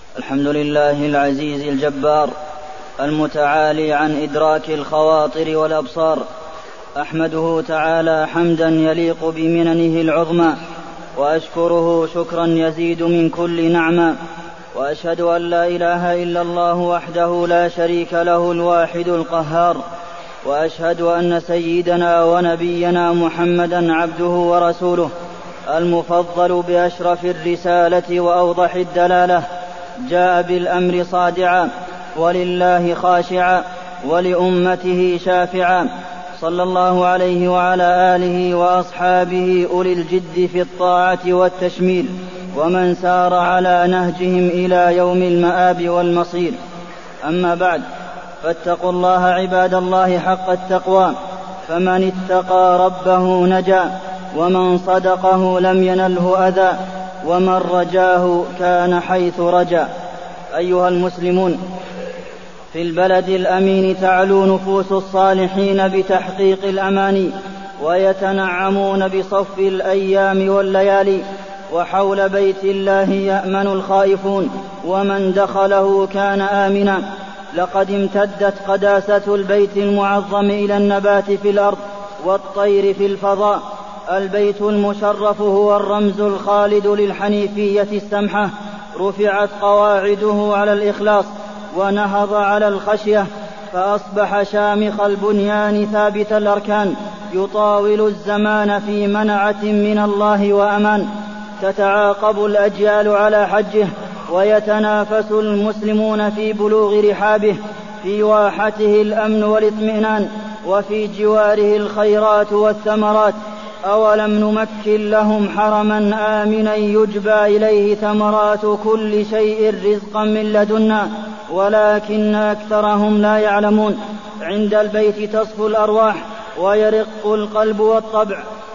الحمد لله العزيز الجبار المتعالي عن إدراك الخواطر والأبصار، أحمده تعالى حمدا يليق بمننه العظمى، وأشكره شكرا يزيد من كل نعمة، وأشهد أن لا إله إلا الله وحده لا شريك له الواحد القهار، وأشهد أن سيدنا ونبينا محمدا عبده ورسوله المفضل بأشرف الرسالة وأوضح الدلالة، جاء بالأمر صادعا ولله خاشعا ولأمته شافعا، صلى الله عليه وعلى آله وأصحابه أولي الجد في الطاعة والتشميل، ومن سار على نهجهم إلى يوم المآب والمصير. أما بعد، فاتقوا الله عباد الله حق التقوى، فمن اتقى ربه نجا، ومن صدقه لم ينله أذى، ومن رجاه كان حيث رجا. أيها المسلمون، في البلد الأمين تعلو نفوس الصالحين بتحقيق الأماني، ويتنعمون بصف الأيام والليالي، وحول بيت الله يأمن الخائفون، ومن دخله كان آمنا. لقد امتدت قداسة البيت المعظم إلى النبات في الأرض والطير في الفضاء. البيت المشرف هو الرمز الخالد للحنيفية السمحة، رفعت قواعده على الإخلاص ونهض على الخشية، فأصبح شامخ البنيان ثابت الأركان، يطاول الزمان في منعة من الله وأمان. تتعاقب الأجيال على حجه، ويتنافس المسلمون في بلوغ رحابه، في واحته الأمن والاطمئنان، وفي جواره الخيرات والثمرات. أولم نمكن لهم حرما آمنا يجبى إليه ثمرات كل شيء رزقا من لدنا، ولكن أكثرهم لا يعلمون. عند البيت تصفو الأرواح ويرق القلب والطبع،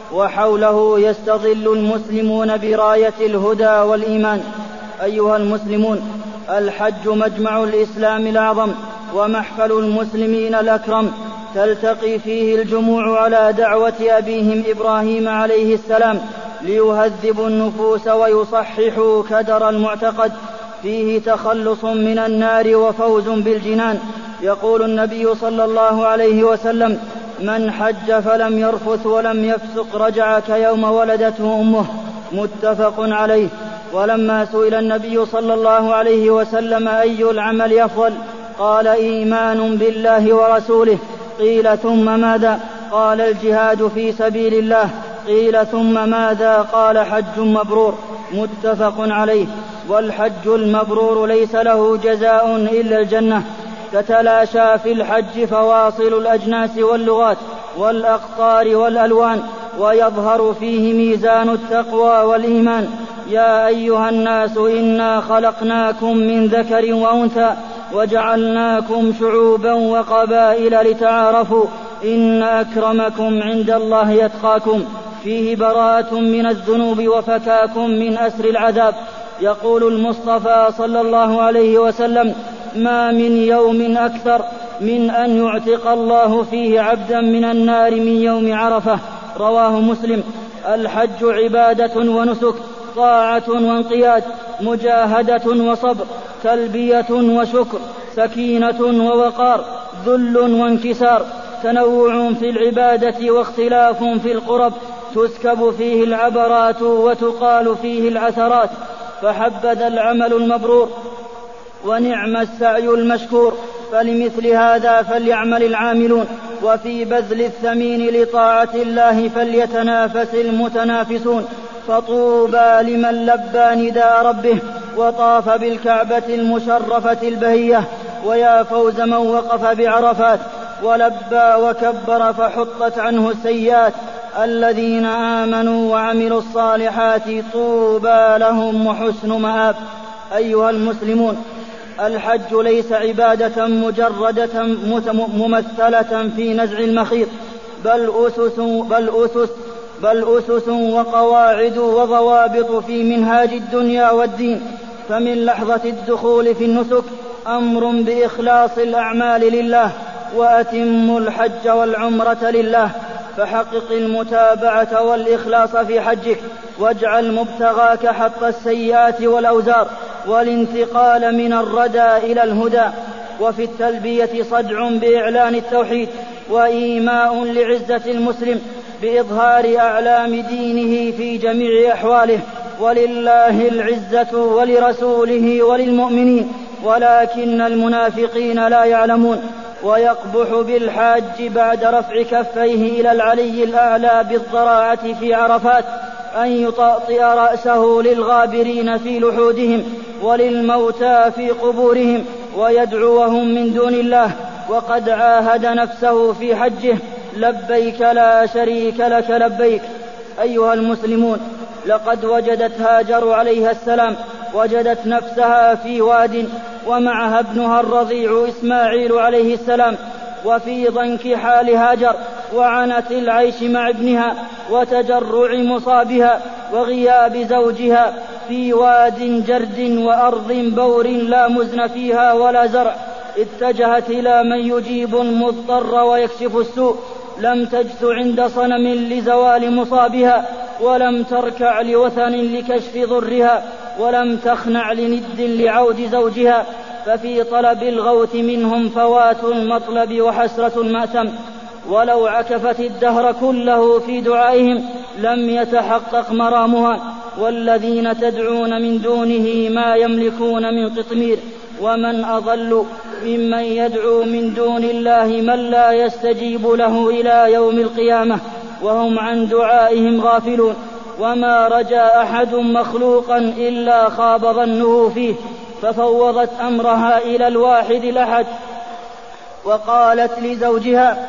وحوله يستظل المسلمون براية الهدى والإيمان. أيها المسلمون، الحج مجمع الإسلام الأعظم ومحفل المسلمين الأكرم، تلتقي فيه الجموع على دعوة أبيهم إبراهيم عليه السلام ليهذبوا النفوس ويصححوا كدر المعتقد، فيه تخلص من النار وفوز بالجنان. يقول النبي صلى الله عليه وسلم: من حج فلم يرفث ولم يفسق رجع كيوم ولدته أمه، متفق عليه. ولما سئل النبي صلى الله عليه وسلم أي العمل أفضل، قال: إيمان بالله ورسوله. قيل: ثم ماذا؟ قال: الجهاد في سبيل الله. قيل: ثم ماذا؟ قال: حج مبرور، متفق عليه. والحج المبرور ليس له جزاء إلا الجنة. تتلاشى في الحج فواصل الأجناس واللغات والأقطار والألوان، ويظهر فيه ميزان التقوى والإيمان. يا أيها الناس إنا خلقناكم من ذكر وأنثى وجعلناكم شعوبا وقبائل لتعارفوا، إن أكرمكم عند الله يتقاكم. فيه براءة من الذنوب وفكاك من أسر العذاب. يقول المصطفى صلى الله عليه وسلم: ما من يوم أكثر من أن يعتق الله فيه عبدا من النار من يوم عرفة. رواه مسلم. الحج عبادة ونسك، طاعة وانقياد، مجاهدة وصبر، تلبية وشكر، سكينة ووقار، ذل وانكسار، تنوع في العبادة واختلاف في القرب، تسكب فيه العبرات وتقال فيه العثرات. فحبذا العمل المبرور ونعم السعي المشكور، فلمثل هذا فليعمل العاملون، وفي بذل الثمين لطاعة الله فليتنافس المتنافسون. فطوبى لمن لبى نداء ربه وطاف بالكعبة المشرفة البهية، ويا فوز من وقف بعرفات ولبى وكبر فحطت عنه السيئات. الذين آمنوا وعملوا الصالحات طوبى لهم وحسن مآب. أيها المسلمون، الحج ليس عبادة مجردة ممثلة في نزع المخيط، بل أسس وقواعد وضوابط في منهاج الدنيا والدين. فمن لحظة الدخول في النسك أمر بإخلاص الأعمال لله، وأتم الحج والعمرة لله. فحقق المتابعة والإخلاص في حجك، واجعل مبتغاك حط السيئات والأوزار، والانتقال من الردى إلى الهدى. وفي التلبية صدع بإعلان التوحيد، وإيماء لعزة المسلم بإظهار أعلام دينه في جميع أحواله. ولله العزة ولرسوله وللمؤمنين ولكن المنافقين لا يعلمون. ويقبح بالحاج بعد رفع كفيه إلى العلي الأعلى بالضراعة في عرفات أن يطأطئ رأسه للغابرين في لحودهم وللموتى في قبورهم ويدعوهم من دون الله، وقد عاهد نفسه في حجه: لبيك لا شريك لك لبيك. أيها المسلمون، لقد وجدت هاجر عليها السلام وجدت نفسها في واد ومعها ابنها الرضيع إسماعيل عليه السلام، وفي ضنك حال هاجر وعنت العيش مع ابنها وتجرع مصابها وغياب زوجها في واد جرد وأرض بور لا مزن فيها ولا زرع، اتجهت إلى من يجيب المضطر ويكشف السوء. لم تجث عند صنم لزوال مصابها، ولم تركع لوثن لكشف ضرها، ولم تخنع لند لعود زوجها. ففي طلب الغوث منهم فوات المطلب وحسرة المأتم. ولو عكفت الدهر كله في دعائهم لم يتحقق مرامها. والذين تدعون من دونه ما يملكون من قطمير. ومن أضل ممن يدعو من دون الله من لا يستجيب له إلى يوم القيامة وهم عن دعائهم غافلون. وما رجا أحد مخلوقا إلا خاب ظنه فيه، ففوضت أمرها إلى الواحد الأحد وقالت لزوجها: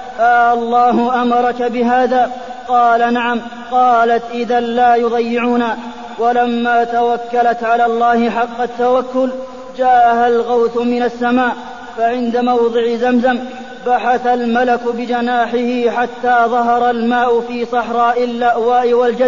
الله أمرك بهذا؟ قال: نعم. قالت: إذا لا يضيعونا. ولما توكلت على الله حق التوكل جاءها الغوث من السماء، فعند موضع زمزم بحث الملك بجناحه حتى ظهر الماء في صحراء اللأواء والجد،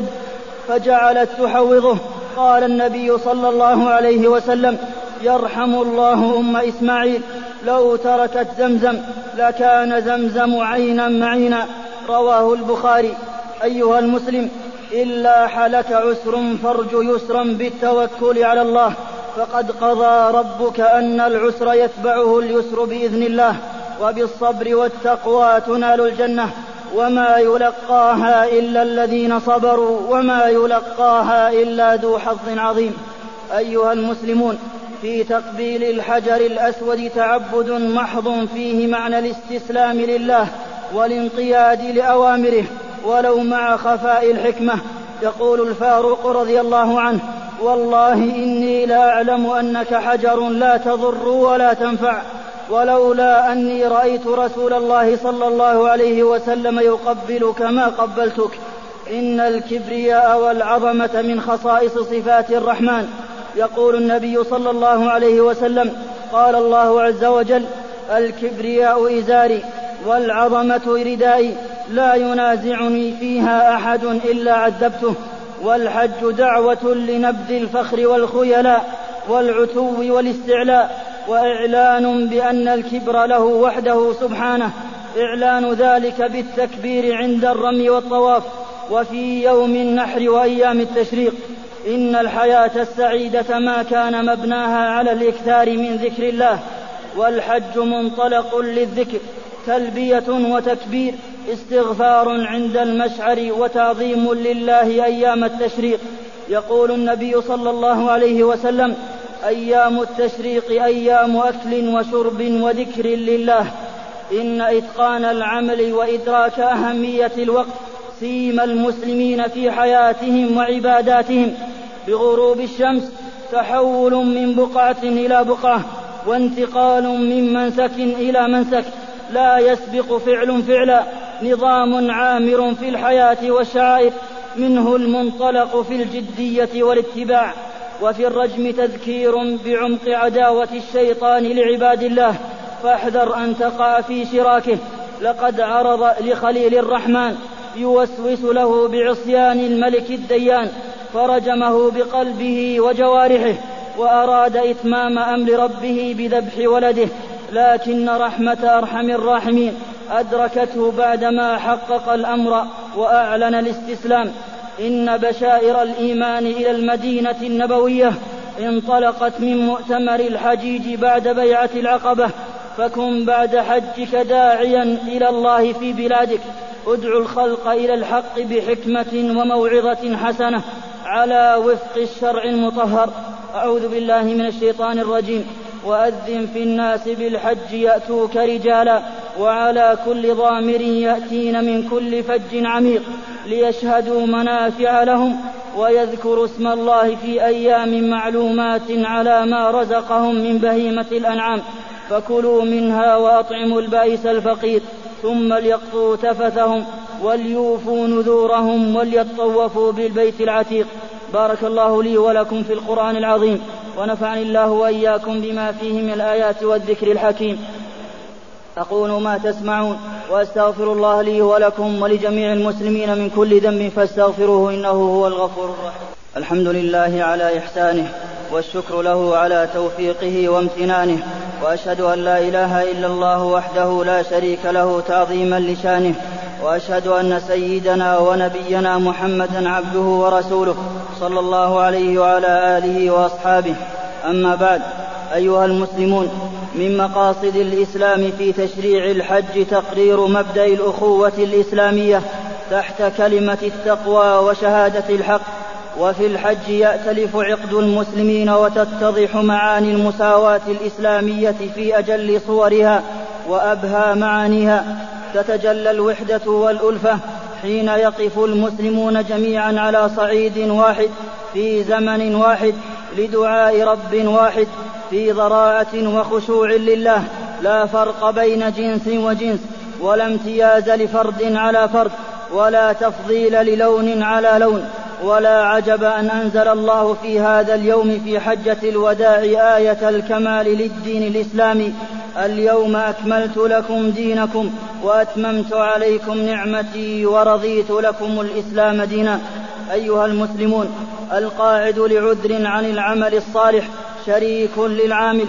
فجعلت تحوضه. قال النبي صلى الله عليه وسلم: يرحم الله أم إسماعيل، لو تركت زمزم لكان زمزم عينا معينا. رواه البخاري. أيها المسلم، إلا حلك عسر فرج يسرا بالتوكل على الله، فقد قضى ربك أن العسر يتبعه اليسر بإذن الله، وبالصبر والتقوى تنال الجنة، وما يلقاها إلا الذين صبروا وما يلقاها إلا ذو حظ عظيم. أيها المسلمون، في تقبيل الحجر الأسود تعبد محض فيه معنى الاستسلام لله والانقياد لأوامره ولو مع خفاء الحكمة. يقول الفاروق رضي الله عنه: والله إني لا أعلم أنك حجر لا تضر ولا تنفع، ولولا أني رأيت رسول الله صلى الله عليه وسلم يقبلك ما قبلتك. إن الكبرياء والعظمة من خصائص صفات الرحمن. يقول النبي صلى الله عليه وسلم: قال الله عز وجل: الكبرياء إزاري والعظمة ردائي، لا ينازعني فيها أحد إلا عذبته. والحج دعوة لنبذ الفخر والخيلاء والعتو والاستعلاء، وإعلان بأن الكبر له وحده سبحانه، إعلان ذلك بالتكبير عند الرمي والطواف وفي يوم النحر وأيام التشريق. إن الحياة السعيدة ما كان مبناها على الإكثار من ذكر الله، والحج منطلق للذكر، تلبية وتكبير، استغفار عند المشعر، وتعظيم لله أيام التشريق. يقول النبي صلى الله عليه وسلم: أيام التشريق أيام أكل وشرب وذكر لله. إن إتقان العمل وإدراك أهمية الوقت سيما المسلمين في حياتهم وعباداتهم. بغروب الشمس تحول من بقعة إلى بقعة، وانتقال من منسك إلى منسك، لا يسبق فعل فعلا، نظام عامر في الحياة والشعائر، منه المنطلق في الجدية والاتباع. وفي الرجم تذكير بعمق عداوة الشيطان لعباد الله، فاحذر أن تقع في شراكه. لقد عرض لخليل الرحمن يوسوس له بعصيان الملك الديان، فرجمه بقلبه وجوارحه، وأراد إتمام أمر ربه بذبح ولده، لكن رحمة أرحم الراحمين أدركته بعدما حقق الأمر وأعلن الاستسلام. إن بشائر الإيمان إلى المدينة النبوية انطلقت من مؤتمر الحجيج بعد بيعة العقبة، فكن بعد حجك داعيا إلى الله في بلادك، ادعو الخلق إلى الحق بحكمة وموعظة حسنة على وفق الشرع المطهر. أعوذ بالله من الشيطان الرجيم. وأذن في الناس بالحج يأتوك رجالا وعلى كل ضامر يأتين من كل فج عميق ليشهدوا منافع لهم ويذكروا اسم الله في أيام معلومات على ما رزقهم من بهيمة الأنعام، فكلوا منها وأطعموا البائس الفقير، ثم ليقضوا تفثهم وليوفوا نذورهم وليطوفوا بالبيت العتيق. بارك الله لي ولكم في القرآن العظيم، ونفعني الله وإياكم بما فيه من الآيات والذكر الحكيم. أقول ما تسمعون، وأستغفر الله لي ولكم ولجميع المسلمين من كل ذنب فاستغفروه إنه هو الغفور الرحيم. الحمد لله على إحسانه، والشكر له على توفيقه وامتنانه، وأشهد أن لا إله إلا الله وحده لا شريك له تعظيما لشانه، وأشهد أن سيدنا ونبينا محمدا عبده ورسوله صلى الله عليه وعلى آله وأصحابه. أما بعد، أيها المسلمون، من مقاصد الإسلام في تشريع الحج تقرير مبدأ الأخوة الإسلامية تحت كلمة التقوى وشهادة الحق. وفي الحج يأتلف عقد المسلمين وتتضح معاني المساواة الإسلامية في أجل صورها وأبهى معانيها. تتجلى الوحدة والألفة حين يقف المسلمون جميعا على صعيد واحد في زمن واحد لدعاء رب واحد في ضراعة وخشوع لله، لا فرق بين جنس وجنس، ولا امتياز لفرد على فرد، ولا تفضيل للون على لون. ولا عجب أن أنزل الله في هذا اليوم في حجة الوداع آية الكمال للدين الإسلامي: اليوم أكملت لكم دينكم وأتممت عليكم نعمتي ورضيت لكم الإسلام دينا. أيها المسلمون، القاعد لعذر عن العمل الصالح شريك للعامل،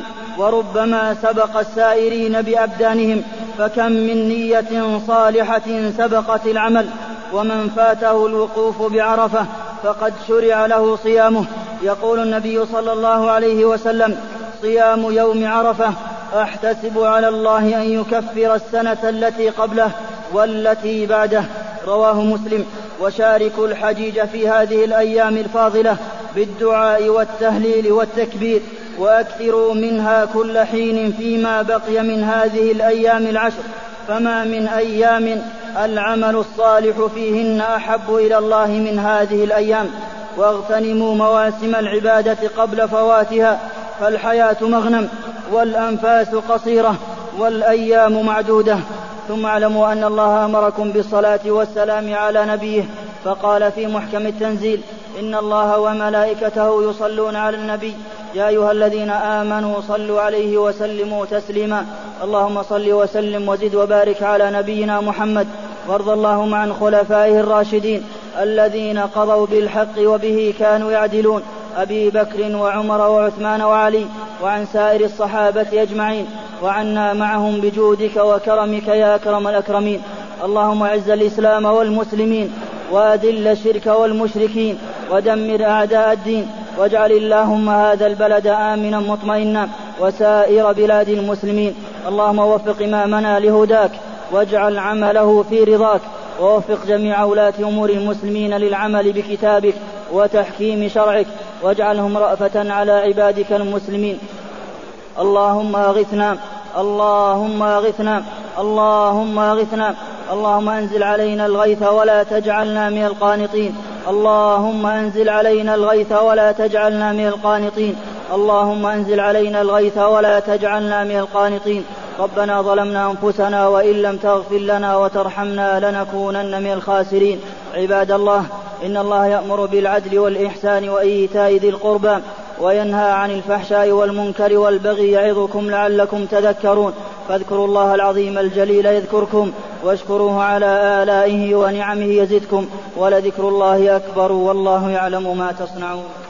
وربما سبق السائرين بأبدانهم، فكم من نية صالحة سبقت العمل. ومن فاته الوقوف بعرفة فقد شرع له صيامه. يقول النبي صلى الله عليه وسلم: صيام يوم عرفة أحتسب على الله أن يكفر السنة التي قبله والتي بعده. رواه مسلم. وشاركوا الحجيج في هذه الأيام الفاضلة بالدعاء والتهليل والتكبير، وأكثروا منها كل حين فيما بقي من هذه الأيام العشر، فما من أيام العمل الصالح فيهن أحب إلى الله من هذه الأيام. واغتنموا مواسم العبادة قبل فواتها، فالحياة مغنم والأنفاس قصيرة والأيام معدودة. ثم اعلموا أن الله أمركم بالصلاة والسلام على نبيه، فقال في محكم التنزيل: إن الله وملائكته يصلون على النبي يا أيها الذين آمنوا صلوا عليه وسلموا تسليما. اللهم صل وسلم وزد وبارك على نبينا محمد. وارض اللهم عن خلفائه الراشدين الذين قضوا بالحق وبه كانوا يعدلون: أبي بكر وعمر وعثمان وعلي، وعن سائر الصحابة أجمعين، وعنا معهم بجودك وكرمك يا أكرم الأكرمين. اللهم أعز الإسلام والمسلمين، وأذل الشرك والمشركين، ودمر أعداء الدين، واجعل اللهم هذا البلد آمنا مطمئنا وسائر بلاد المسلمين. اللهم وفق إمامنا لهداك، واجعل عمله في رضاك، ووفق جميع ولاة أمور المسلمين للعمل بكتابك وتحكيم شرعك، واجعلهم رأفة على عبادك المسلمين. اللهم أغثنا، اللهم أغثنا، اللهم أغثنا. اللهم أنزل علينا الغيث ولا تجعلنا من القانطين. اللهم أنزل علينا الغيث ولا تجعلنا من القانطين. اللهم أنزل علينا الغيث ولا تجعلنا من القانطين. ربنا ظلمنا أنفسنا وإن لم تغفر لنا وترحمنا لنكونن من الخاسرين. عباد الله، إن الله يأمر بالعدل والإحسان وإيتاء ذي القربى، وينهى عن الفحشاء والمنكر والبغي، يعظكم لعلكم تذكرون. فاذكروا الله العظيم الجليل يذكركم، واشكروه على آلائه ونعمه يزدكم، ولذكر الله أكبر، والله يعلم ما تصنعون.